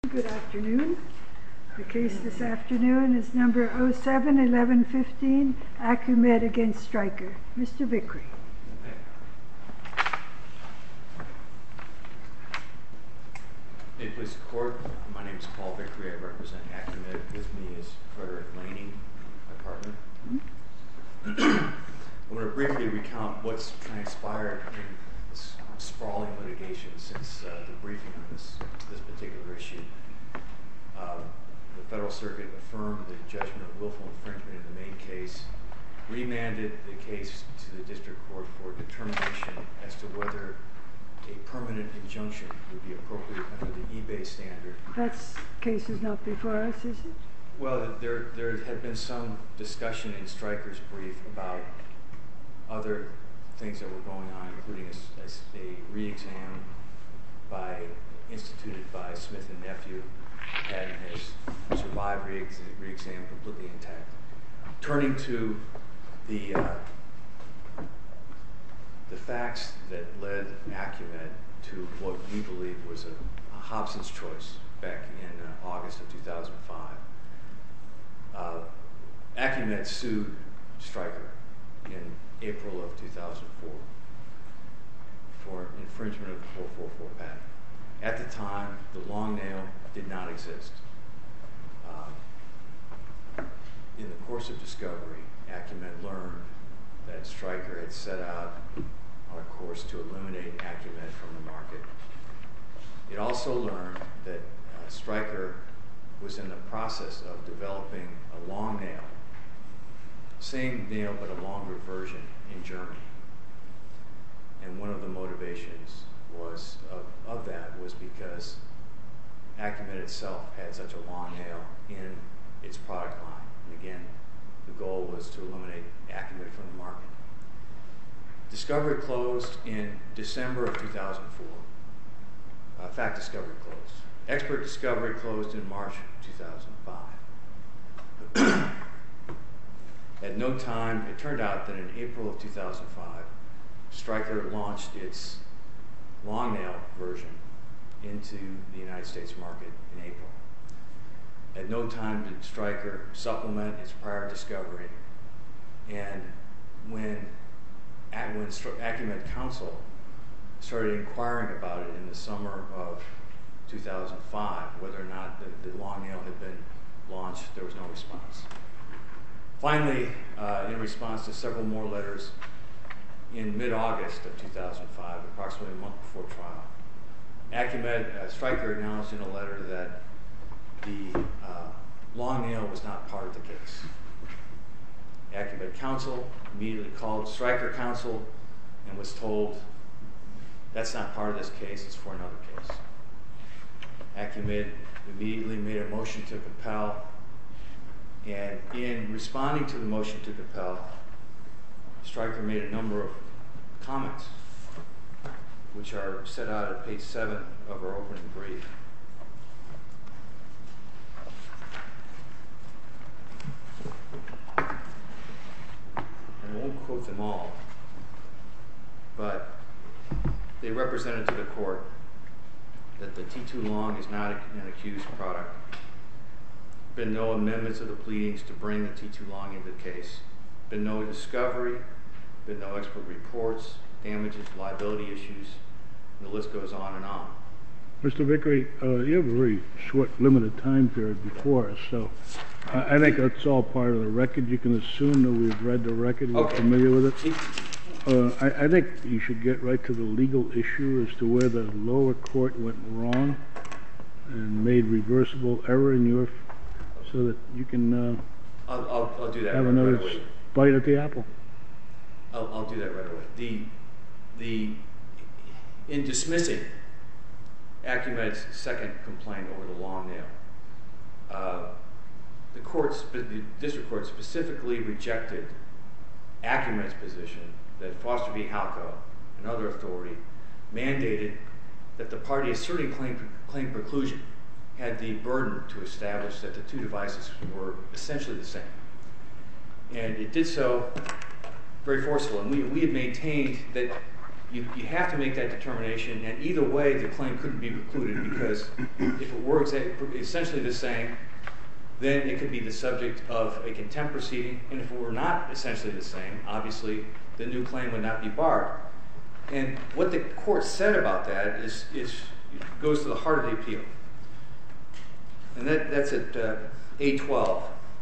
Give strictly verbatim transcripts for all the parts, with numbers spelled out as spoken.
Good afternoon. The case this afternoon is number oh seven eleven fifteen, Acumed against Stryker. Mister Vickery. May it please the court, my name is Paul Vickery. I represent Acumed. With me is Frederick Laney, my partner. Mm-hmm. I'm going to briefly recount what's transpired in this sprawling litigation since uh, the briefing on this, this particular issue. Uh, the Federal Circuit affirmed the judgment of willful infringement in the main case, remanded the case to the district court for determination as to whether a permanent injunction would be appropriate under the eBay standard. That case is not before us, is it? Well, there, there had been some discussion in Stryker's brief about other things that were going on, including a, a, a re-exam by, instituted by Smith and Nephew, and has survived re-exam completely intact. Turning to the uh, the facts that led Acumed to what we believe was a, a Hobson's choice back in uh, August of two thousand five. Uh, Acumed sued Stryker in April of two thousand four for infringement of the four forty-four patent. At the time, the long nail did not exist. Uh, in the course of discovery, Acumed learned that Stryker had set out on a course to eliminate Acumed from the market. It also learned that uh, Stryker was in the process of developing a long nail, same nail but a longer version in Germany. And one of the motivations was of, of that was because Acumed itself had such a long nail in its product line. And again, the goal was to eliminate Acumed from the market. Discovery closed in December of two thousand four. Uh, fact discovery closed. Expert discovery closed in March two thousand five. At no time, it turned out that in April of two thousand five, Stryker launched its long nail version into the United States market in April. At no time did Stryker supplement its prior discovery, and when, when Acumed Counsel started inquiring about it in the summer of two thousand five, whether or not the, the long nail had been launched, there was no response. Finally, uh, in response to several more letters, in mid-August of two thousand five, approximately a month before trial, Acumed, uh, Stryker acknowledged in a letter that the uh, long nail was not part of the case. Acumed Counsel immediately called Stryker Counsel and was told, that's not part of this case, it's for another case. Acumed immediately made a motion to compel, and in responding to the motion to compel, Stryker made a number of comments, which are set out at page seven of our opening brief. And I won't quote them all, but they represented to the court that the T two long is not an accused product. Been no amendments of the pleadings to bring the T two long into the case. Been no discovery, been no expert reports, damages, liability issues, and the list goes on and on. Mister Vickery, uh, you have a very short, limited time period before us, so I, I think that's all part of the record. You can assume that we've read the record, we're okay. familiar with it. Uh, I, I think you should get right to the legal issue as to where the lower court went wrong and made reversible error in your, so that you can uh, I'll, I'll, I'll do that have right, another right away. bite at the apple. I'll, I'll do that right away. The, the, in dismissing Acumed's second complaint over the long nail, uh, the court, the district court specifically rejected Acumed's position that Foster v. Halco, another authority, mandated that the party asserting claim, claim preclusion had the burden to establish that the two devices were essentially the same. And it did so very forceful. And we, we had maintained that you, you have to make that determination, and either way the claim couldn't be precluded, because if it were essentially the same, then it could be the subject of a contempt proceeding, and if it were not essentially the same, obviously the new claim would not be barred. And what the court said about that is, is goes to the heart of the appeal. And that, that's at uh, A twelve.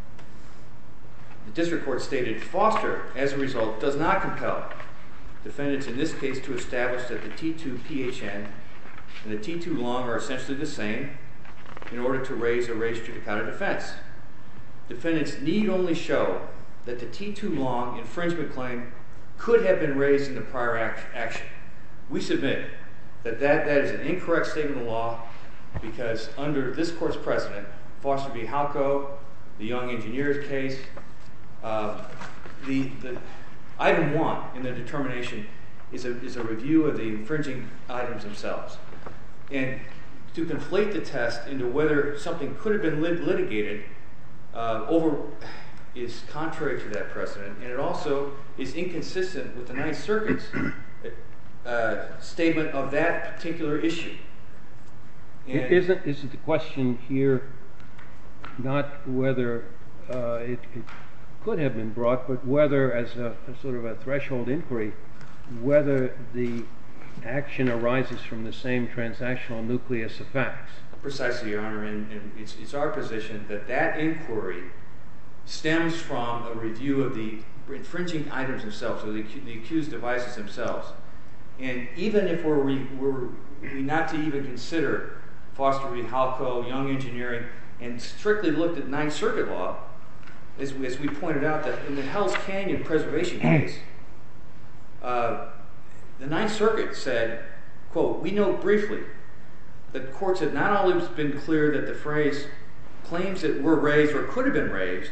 The district court stated, Foster, as a result, does not compel defendants in this case to establish that the T two P H N and the T two long are essentially the same in order to raise a res judicata defense. Defendants need only show that the T two long infringement claim could have been raised in the prior act action. We submit that, that that is an incorrect statement of law, because under this court's precedent, Foster v. Halco, the Young Engineers case, uh, the, the item one in the determination is a, is a review of the infringing items themselves. And to conflate the test into whether something could have been lit litigated uh, over is contrary to that precedent, and it also is inconsistent with the Ninth Circuit's uh, statement of that particular issue. And isn't, isn't the question here not whether uh, it, it could have been brought, but whether, as a, a sort of a threshold inquiry, whether the action arises from the same transactional nucleus of facts? Precisely, Your Honor, and, and it's, it's our position that that inquiry stems from a review of the infringing items themselves, or the, the accused devices themselves. And even if we're, we, we're we not to even consider Foster v. Halco, Young Engineering, and strictly looked at Ninth Circuit law, as, as we pointed out, that in the Hell's Canyon preservation case, uh, the Ninth Circuit said, quote, we note briefly that courts have not only been clear that the phrase claims that were raised or could have been raised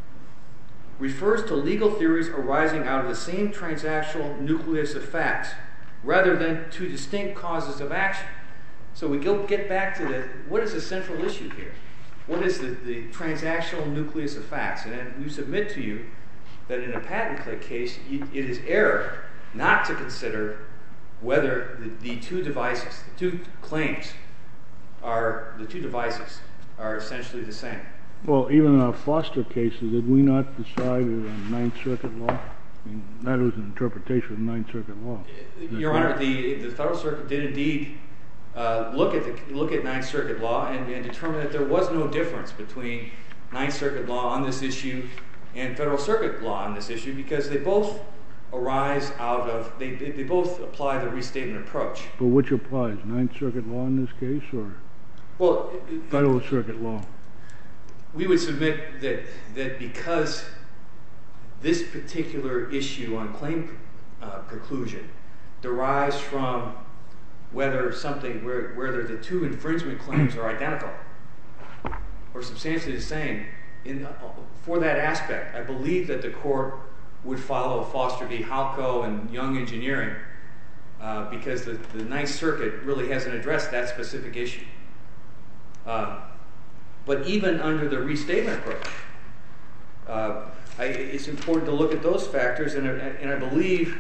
refers to legal theories arising out of the same transactional nucleus of facts, rather than to distinct causes of action. So we go get back to the, what is the central issue here? What is the, the transactional nucleus of facts? And then we submit to you that in a patent click case, it is error not to consider whether the, the two devices, the two claims, are the two devices are essentially the same. Well, even in our Foster cases, did we not decide it on Ninth Circuit law? I mean, that was an interpretation of Ninth Circuit law. Your Honor, the, the Federal Circuit did indeed uh, look at the look at Ninth Circuit law and, and determine that there was no difference between Ninth Circuit law on this issue and Federal Circuit law on this issue, because they both arise out of, they, they, they both apply the restatement approach. But which applies, Ninth Circuit law in this case, or well, Federal Circuit law? We would submit that that because this particular issue on claim uh, preclusion derives from whether something, where, whether the two infringement claims are identical or substantially the same, in, uh, for that aspect, I believe that the court would follow Foster v. Halco and Young Engineering uh, because the, the Ninth Circuit really hasn't addressed that specific issue. Uh, but even under the restatement approach, uh, I, it's important to look at those factors, and, and I believe,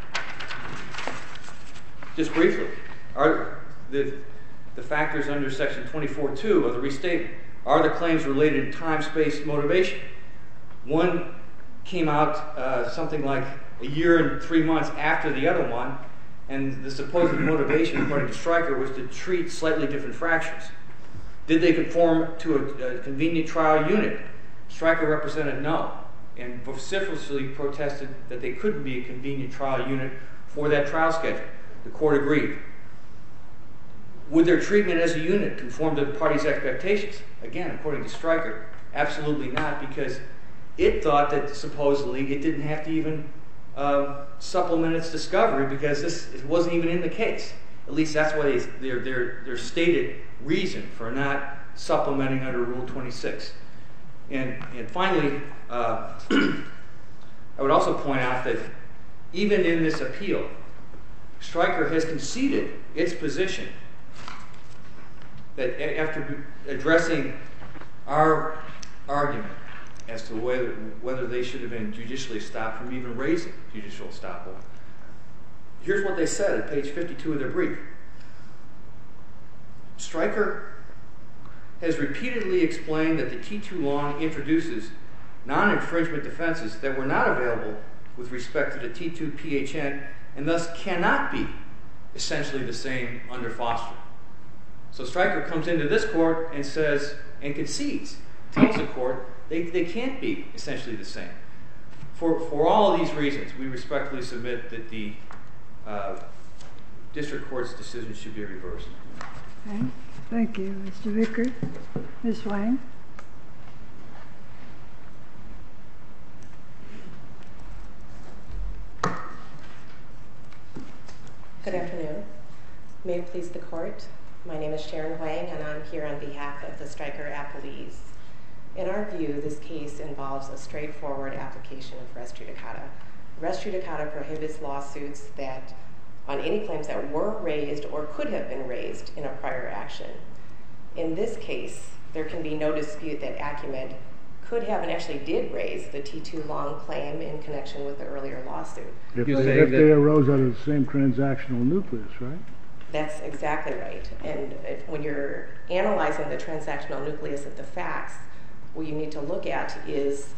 just briefly, are the, the factors under Section twenty-four point two of the restatement. Are the claims related to time, space, motivation? One came out uh, something like a year and three months after the other one, and the supposed motivation, according to Stryker, was to treat slightly different fractions. Did they conform to a, a convenient trial unit? Stryker represented no, and vociferously protested that they couldn't be a convenient trial unit for that trial schedule. The court agreed. Would their treatment as a unit conform to the party's expectations? Again, according to Stryker, absolutely not, because it thought that supposedly it didn't have to even uh, supplement its discovery because this it wasn't even in the case. At least that's what is their, their, their stated reason for not supplementing under Rule twenty-six. And, and finally, uh, I would also point out that even in this appeal, Stryker has conceded its position that after addressing our argument as to whether, whether they should have been judicially stopped from even raising judicial estoppel, Here's what they said at page fifty-two of their brief. Stryker has repeatedly explained that the T two long introduces non-infringement defenses that were not available with respect to the T two P H N and thus cannot be essentially the same under Foster. So Stryker comes into this court and says, and concedes, tells the court they, they can't be essentially the same. For, for all of these reasons, we respectfully submit that the uh, district court's decision should be reversed. Okay. Thank you, Mister Vickers. Miz Wang. Good afternoon. May it please the court, my name is Sharon Wang and I'm here on behalf of the Stryker appellees. In our view, this case involves a straightforward application of res judicata. Res judicata prohibits lawsuits that on any claims that were raised or could have been raised in a prior action. In this case, there can be no dispute that Acumed could have and actually did raise the T two long claim in connection with the earlier lawsuit. If, You they, say if that- they arose out of the same transactional nucleus, right? That's exactly right. And if, when you're analyzing the transactional nucleus of the facts, what you need to look at is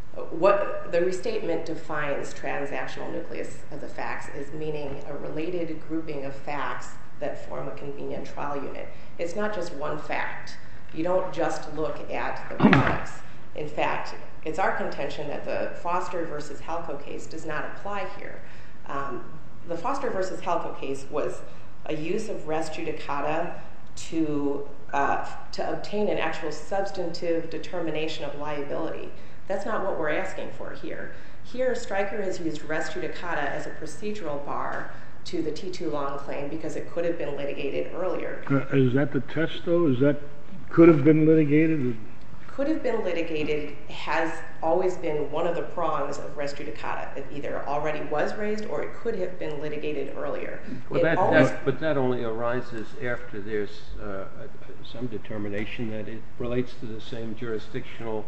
what the restatement defines transactional nucleus of the facts as meaning a related grouping of facts that form a convenient trial unit. It's not just one fact. You don't just look at the products. In fact, it's our contention that the Foster versus Halco case does not apply here. Um, the Foster versus Halco case was a use of res judicata to, uh, to obtain an actual substantive determination of liability. That's not what we're asking for here. Here, Stryker has used res judicata as a procedural bar to the T two long claim because it could have been litigated earlier. Uh, is that the test, though? Is that could have been litigated? Could have been litigated has always been one of the prongs of res judicata. It either already was raised or it could have been litigated earlier. Well, It that, always- that, but that only arises after there's uh, some determination that it relates to the same jurisdictional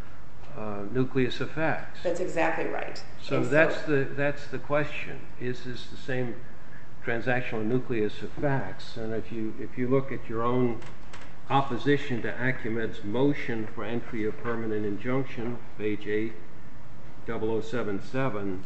uh, nucleus of facts. That's exactly right. So And that's the that's the question. Is this the same transactional nucleus of facts? And if you if you look at your own opposition to Acumed's motion for entry of permanent injunction, page eight, double oh seven seven,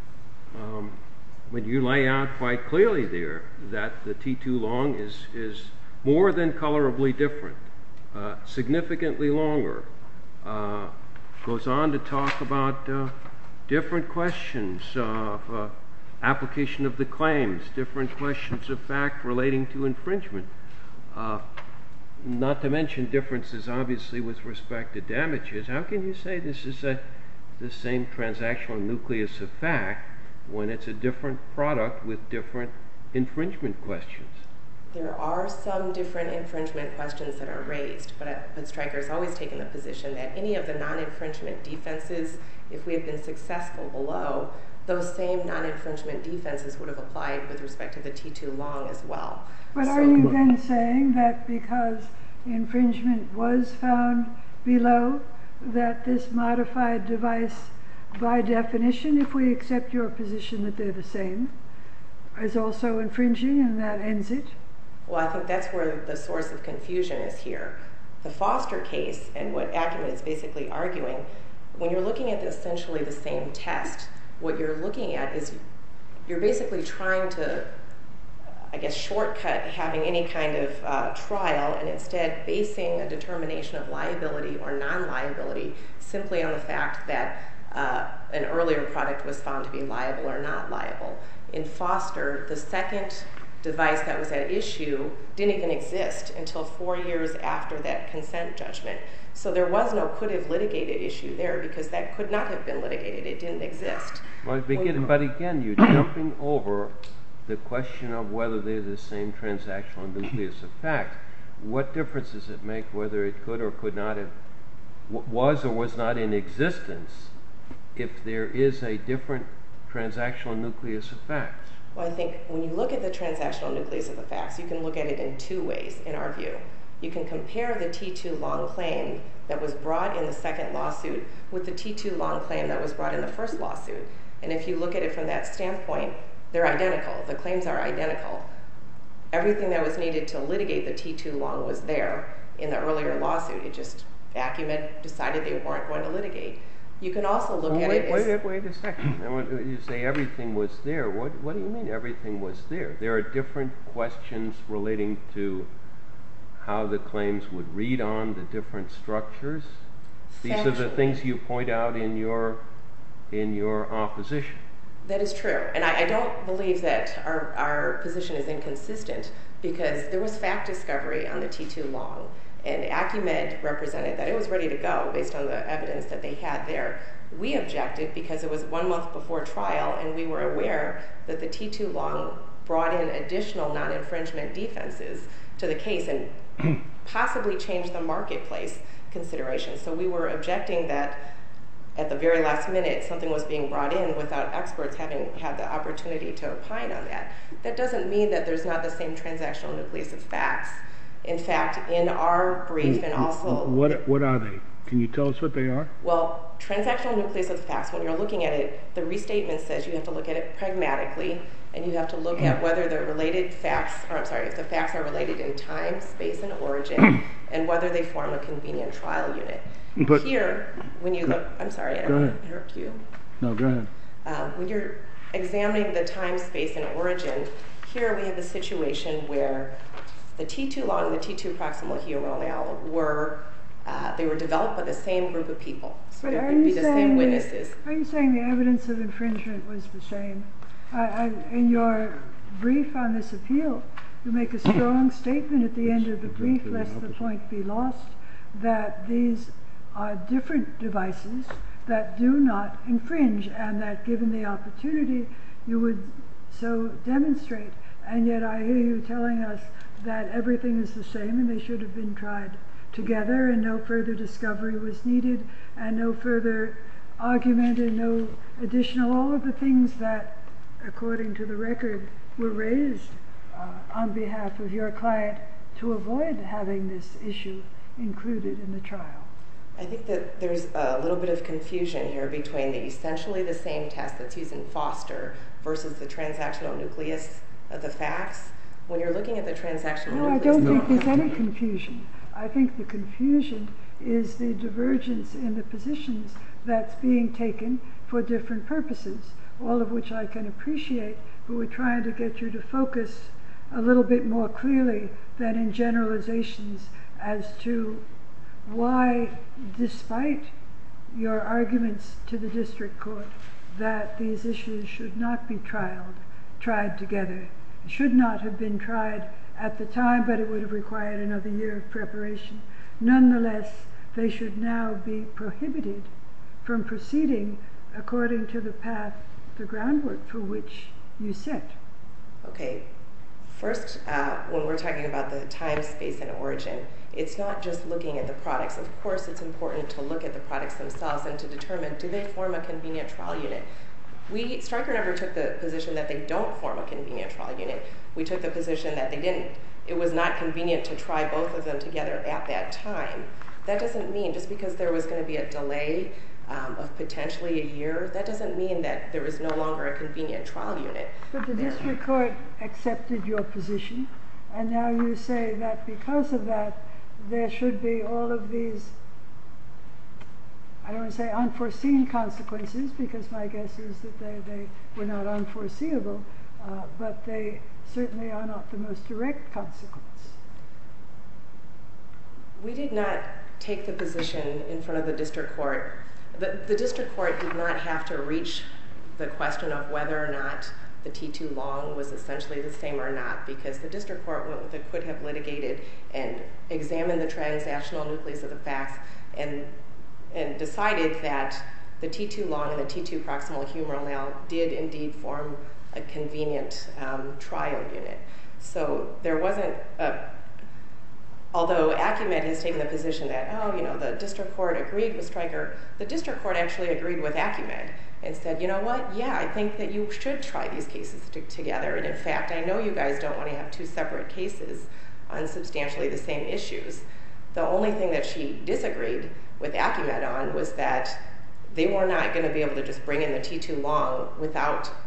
um, when you lay out quite clearly there that the T two long is is more than colorably different, uh, significantly longer. Uh, goes on to talk about uh, different questions of uh, application of the claims, different questions of fact relating to infringement, uh, not to mention differences obviously with respect to damages. How can you say this is a, the same transactional nucleus of fact when it's a different product with different infringement questions? There are some different infringement questions that are raised, but, uh, but Stryker's always taken the position that any of the non-infringement defenses, if we had been successful below, those same non-infringement defenses would have applied with respect to the T two long as well. But So- are you then saying that because infringement was found below, that this modified device, by definition, if we accept your position that they're the same, is also infringing and that ends it? Well, I think that's where the source of confusion is here. The Foster case and what Acumen is basically arguing, when you're looking at essentially the same test, what you're looking at is you're basically trying to, I guess, shortcut having any kind of uh, trial and instead basing a determination of liability or non-liability simply on the fact that uh, an earlier product was found to be liable or not liable. In Foster, the second device that was at issue didn't even exist until four years after that consent judgment. So there was no could have litigated issue there because that could not have been litigated. It didn't exist. Well, begin, but again, you're jumping over the question of whether they're the same transactional nucleus of facts. What difference does it make whether it could or could not have, was or was not in existence, if there is a different transactional nucleus of facts? Well, I think when you look at the transactional nucleus of the facts, you can look at it in two ways, in our view. You can compare the T two long claim that was brought in the second lawsuit with the T two long claim that was brought in the first lawsuit. And if you look at it from that standpoint, they're identical. The claims are identical. Everything that was needed to litigate the T two long was there in the earlier lawsuit. It just, Acumed decided they weren't going to litigate. You can also look well, at wait, it wait, as... Wait, wait a second. When you say everything was there, what, what do you mean everything was there? There are different questions relating to how the claims would read on the different structures. These are the things you point out in your, in your opposition. That is true. And I, I don't believe that our, our position is inconsistent, because there was fact discovery on the T two long, and Acumed represented that it was ready to go based on the evidence that they had there. We objected because it was one month before trial, and we were aware that the T two long brought in additional non-infringement defenses to the case and possibly changed the marketplace consideration. So we were objecting that at the very last minute something was being brought in without experts having had the opportunity to opine on that. That doesn't mean that there's not the same transactional nucleus of facts. In fact, in our brief and also... What, what are they? Can you tell us what they are? Well, transactional nucleus of the facts, when you're looking at it, the restatement says you have to look at it pragmatically, and you have to look at whether the related facts, or I'm sorry, if the facts are related in time, space, and origin, and whether they form a convenient trial unit. But here, when you look, I'm sorry, I don't want to interrupt you. No, go ahead. Um, when you're examining the time, space, and origin, here we have a situation where the T two long and the T two proximal humeral were uh, they were developed by the same group of people. So But it are would be you the saying same the- witnesses. Are you saying the evidence of infringement was the same? I, I, in your brief on this appeal, you make a strong statement at the end of the brief, Exactly the lest the opposite. point be lost, that these are different devices that do not infringe, and that given the opportunity, you would so demonstrate. And yet I hear you telling us that everything is the same and they should have been tried together, and no further discovery was needed, and no further argument, and no additional, all of the things that, according to the record, were raised uh, on behalf of your client to avoid having this issue included in the trial. I think that there's a little bit of confusion here between the essentially the same test that's used in Foster versus the transactional nucleus of the facts. When you're looking at the transactional No, I nucleus... don't think there's any confusion. I think the confusion is the divergence in the positions that's being taken for different purposes, all of which I can appreciate, but we're trying to get you to focus a little bit more clearly than in generalizations as to why, despite your arguments to the district court that these issues should not be trialed, tried together, should not have been tried at the time, but it would have required another year of preparation. Nonetheless, they should now be prohibited from proceeding according to the path, the groundwork for which you set. Okay. First, uh, when we're talking about the time, space, and origin, it's not just looking at the products. Of course, it's important to look at the products themselves and to determine, do they form a convenient trial unit? We, Stryker never took the position that they don't form a convenient trial unit. We took the position that they didn't. It was not convenient to try both of them together at that time. That doesn't mean, just because there was going to be a delay um, of potentially a year, that doesn't mean that there was no longer a convenient trial unit. But the district court accepted your position, and now you say that because of that, there should be all of these, I don't want to say unforeseen consequences, because my guess is that they, they were not unforeseeable, uh, but they certainly are not the most direct consequence. We did not take the position in front of the district court. The, the district court did not have to reach the question of whether or not the T two long was essentially the same or not, because the district court went with it, could have litigated and examined the transactional nucleus of the facts and and decided that the T two long and the T two proximal humeral now did indeed form a convenient um, trial unit. So there wasn't a, although Acumed has taken the position that, oh, you know, the district court agreed with Stryker, the district court actually agreed with Acumed and said, you know what, yeah, I think that you should try these cases t- together. And in fact, I know you guys don't want to have two separate cases on substantially the same issues. The only thing that she disagreed with Acumed on was that they were not going to be able to just bring in the T two long without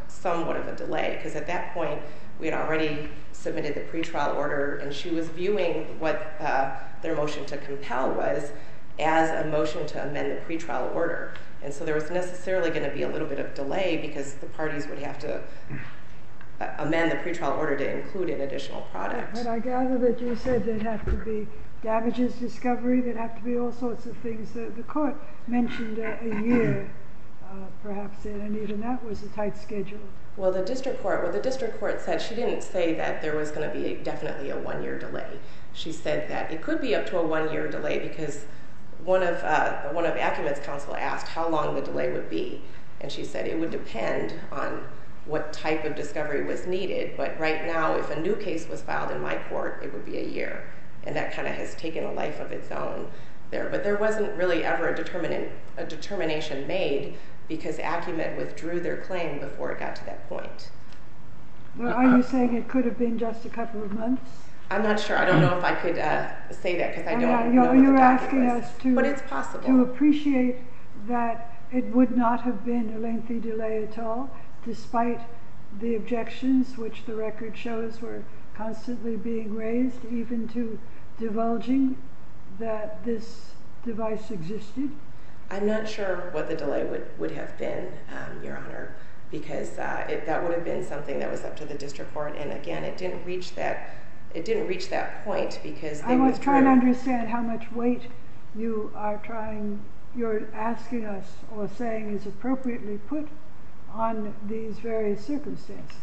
somewhat of a delay, because at that point we had already submitted the pretrial order, and she was viewing what uh, their motion to compel was as a motion to amend the pretrial order. And so there was necessarily going to be a little bit of delay because the parties would have to uh, amend the pretrial order to include an additional product. But I gather that you said there'd have to be damages discovery, there'd have to be all sorts of things. The, the court mentioned a, a year, uh, perhaps, and even that was a tight schedule. Well, the district court, what the district court said, she didn't say that there was going to be definitely a one-year delay. She said that it could be up to a one-year delay because one of uh, one of Acumen's counsel asked how long the delay would be, and she said it would depend on what type of discovery was needed. But right now, if a new case was filed in my court, it would be a year, and that kind of has taken a life of its own there. But there wasn't really ever a, determin- a determination made because Acumen withdrew their claim before it got to that point. Well, are you saying it could have been just a couple of months? I'm not sure. I don't know if I could uh, say that because I don't I mean, know you're, what you're the asking docket was. us to, but it's possible. to appreciate that it would not have been a lengthy delay at all, despite the objections which the record shows were constantly being raised, even to divulging that this device existed? I'm not sure what the delay would, would have been, um, Your Honor, because uh, it, that would have been something that was up to the district court. And again, it didn't reach that. It didn't reach that point because they I was withdrew. trying to understand how much weight you are trying, you're asking us or saying is appropriately put on these various circumstances.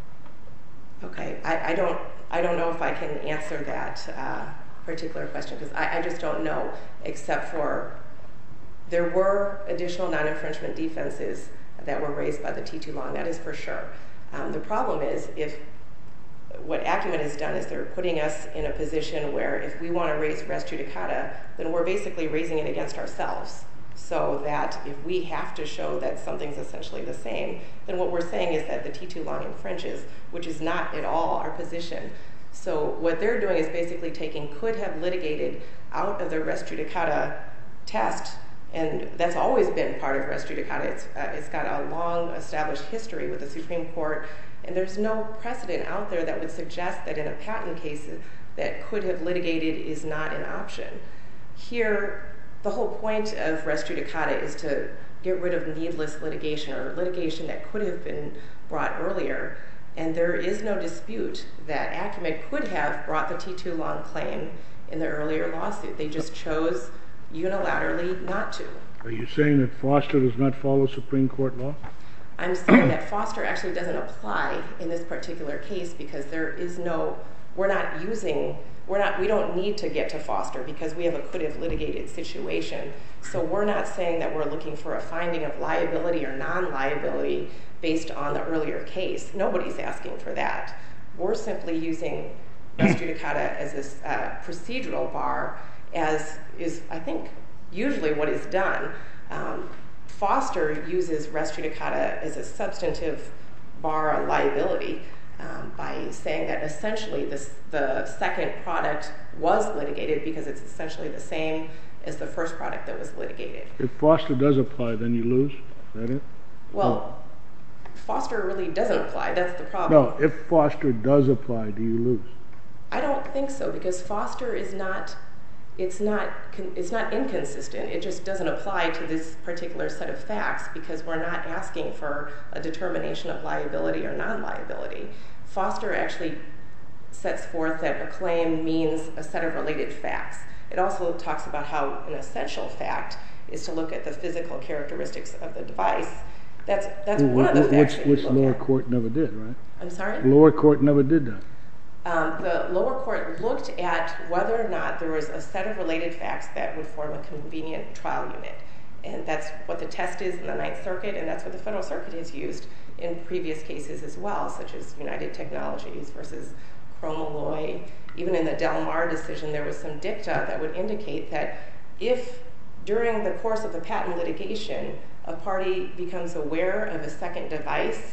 Okay, I, I don't. I don't know if I can answer that uh, particular question because I, I just don't know, except for. There were additional non-infringement defenses that were raised by the T two law, and that is for sure. Um, the problem is if what Acumen has done is they're putting us in a position where if we want to raise res judicata, then we're basically raising it against ourselves. So that if we have to show that something's essentially the same, then what we're saying is that the T two law infringes, which is not at all our position. So what they're doing is basically taking could have litigated out of the res judicata test. And that's always been part of res judicata. It's, uh, it's got a long established history with the Supreme Court, and there's no precedent out there that would suggest that in a patent case that could have litigated is not an option. Here, the whole point of res judicata is to get rid of needless litigation or litigation that could have been brought earlier, and there is no dispute that Acumen could have brought the T two law claim in the earlier lawsuit. They just chose unilaterally not to. Are you saying that Foster does not follow Supreme Court law? I'm saying that Foster actually doesn't apply in this particular case because there is no, we're not using, we're not, we don't need to get to Foster because we have a could have litigated situation. So we're not saying that we're looking for a finding of liability or non-liability based on the earlier case. Nobody's asking for that. We're simply using res judicata as a uh, procedural bar, as is, I think, usually what is done. Um, Foster uses res judicata as a substantive bar on liability um, by saying that essentially this, the second product was litigated because it's essentially the same as the first product that was litigated. If Foster does apply, then you lose? Is that it? Well, Foster really doesn't apply. That's the problem. No, if Foster does apply, do you lose? I don't think so because Foster is not It's not, it's not inconsistent. It just doesn't apply to this particular set of facts because we're not asking for a determination of liability or non-liability. Foster actually sets forth that a claim means a set of related facts. It also talks about how an essential fact is to look at the physical characteristics of the device. That's, that's well, one of the facts which, that you which look lower at. court never did, right? I'm sorry? The lower court never did that. Um, the lower court looked at whether or not there was a set of related facts that would form a convenient trial unit. And that's what the test is in the Ninth Circuit, and that's what the Federal Circuit has used in previous cases as well, such as United Technologies versus Chromalloy. Even in the Del Mar decision, there was some dicta that would indicate that if during the course of the patent litigation, a party becomes aware of a second device,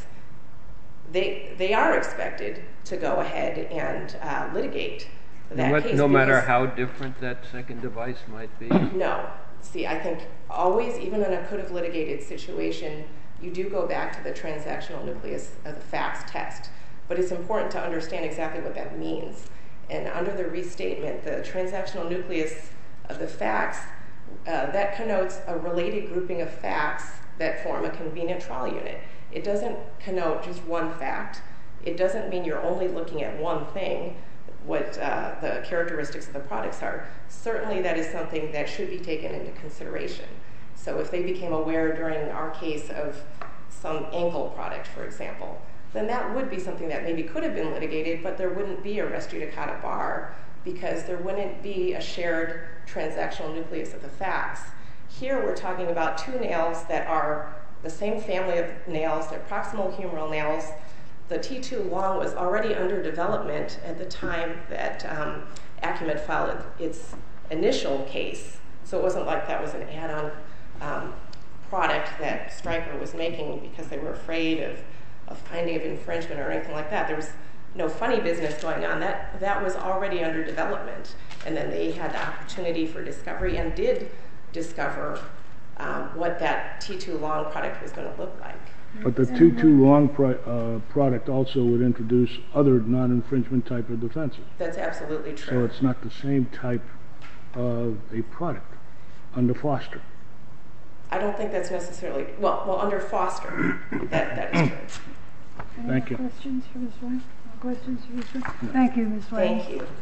They they are expected to go ahead and uh, litigate that no, case. No matter how different that second device might be? No. See, I think always, even in a could have litigated situation, you do go back to the transactional nucleus of the facts test. But it's important to understand exactly what that means. And under the restatement, the transactional nucleus of the facts, uh, that connotes a related grouping of facts that form a convenient trial unit. It doesn't connote just one fact. It doesn't mean you're only looking at one thing, what uh, the characteristics of the products are. Certainly that is something that should be taken into consideration. So if they became aware during our case of some ankle product, for example, then that would be something that maybe could have been litigated, but there wouldn't be a res judicata bar because there wouldn't be a shared transactional nucleus of the facts. Here we're talking about two nails that are the same family of nails. They're proximal humeral nails. The T two long was already under development at the time that um, Acumed filed its initial case. So it wasn't like that was an add-on um, product that Stryker was making because they were afraid of, of finding of infringement or anything like that. There was no funny business going on. That, that was already under development. And then they had the opportunity for discovery and did discover um, what that T two long product was going to look like. But the T two long pro uh, product also would introduce other non-infringement type of defenses. That's absolutely true. So it's not the same type of a product under Foster. I don't think that's necessarily, well, well under Foster, that, that is true. Any Thank you. questions for Miz White? No questions for Miz White? No. Thank you, Miz White. Thank you.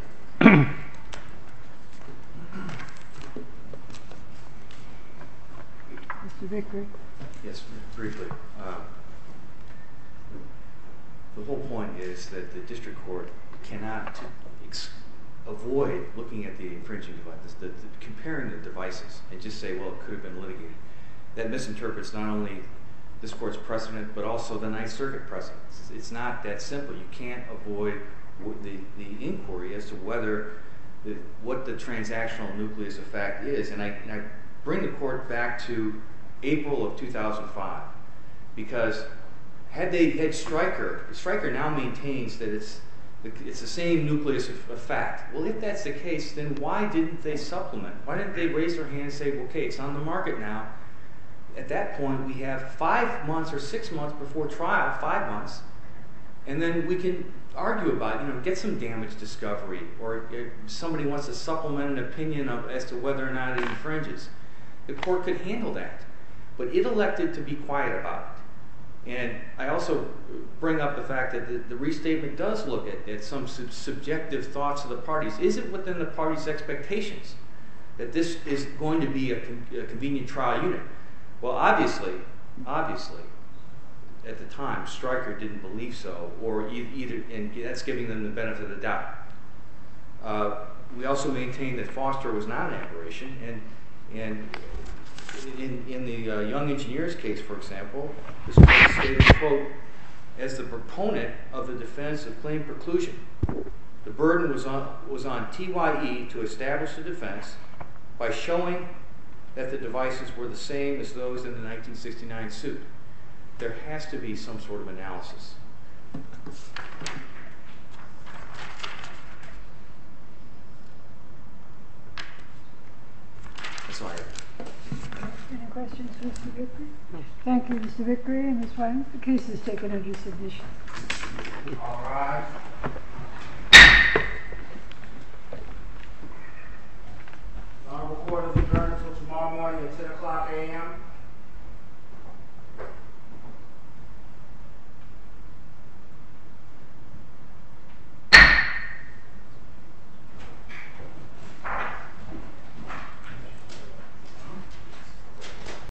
Mister Vickery. Yes, briefly. Um, the whole point is that the district court cannot ex avoid looking at the infringing devices, the, the, comparing the devices, and just say, well, it could have been litigated. That misinterprets not only this court's precedent, but also the Ninth Circuit precedent. It's, it's not that simple. You can't avoid the, the inquiry as to whether the, what the transactional nucleus of fact is. And I, and I bring the court back to April of two thousand five, because had they had Stryker, Stryker now maintains that it's the, it's the same nucleus of, of fact. Well, if that's the case, then why didn't they supplement? Why didn't they raise their hand and say, well, okay, it's on the market now? At that point, we have five months or six months before trial, five months, and then we can argue about, you know, get some damage discovery, or if somebody wants to supplement an opinion of, as to whether or not it infringes. The court could handle that. But it elected to be quiet about it. And I also bring up the fact that the, the restatement does look at, at some sub subjective thoughts of the parties. Is it within the parties' expectations that this is going to be a, con a convenient trial unit? Well, obviously, obviously, at the time, Stryker didn't believe so, or e either, and that's giving them the benefit of the doubt. Uh, we also maintain that Foster was not an aberration, and and. In, in the uh, Young Engineers case, for example, this court stated, quote, as the proponent of the defense of claim preclusion, the burden was on, was on T Y E to establish the defense by showing that the devices were the same as those in the nineteen sixty-nine suit. There has to be some sort of analysis. That's all I have. Any questions for Mister Vickery? No. Thank you, Mister Vickery and Miz White. The case is taken under submission. All right. Honorable Court is adjourned until tomorrow morning at ten o'clock a m